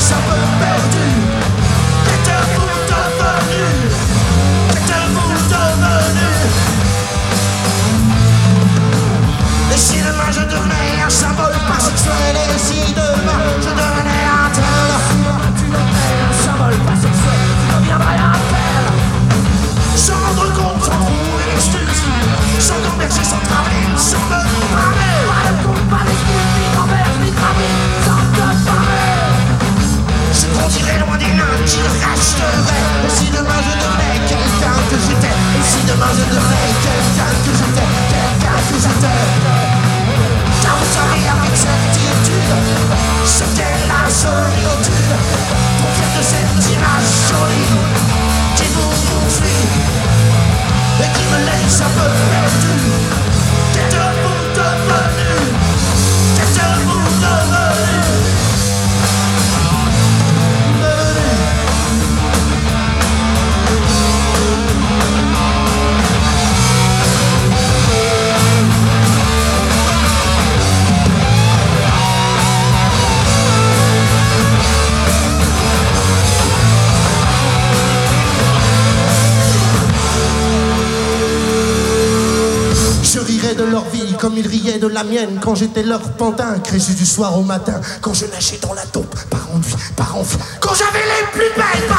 un peu perdu. Qu'êtes-vous devenu? Qu'êtes-vous devenu? Et si demain je devenais un symbole pansexuel, et si demain je devenais un tel, tu devenais un symbole pansexuel, tu deviendrais un tel. Sans rendre compte, sans trouver l'excuse, sans converger, sans travailler, sans me parler. Pas de compte, pas d'excuse, ni converge, ni travailler, sans te parler. Je grandirais loin des nains qui resteraient. Et si demain je devenais quelqu'un que j'étais, et si demain je devenais quelqu'un que j'étais, quelqu'un que j'étais. Car vous savez avec certitude ce qu'est la solitude. Profite de cette image jolie qui vous poursuit et qui me laisse un peu perdu. Qu'êtes-vous devenu? Qu'êtes-vous devenu? Je rirais de leur vie comme ils riaient de la mienne quand j'étais leur pantin, créchu du soir au matin, quand je nageais dans la taupe, par ennui, par envie, quand j'avais les plus belles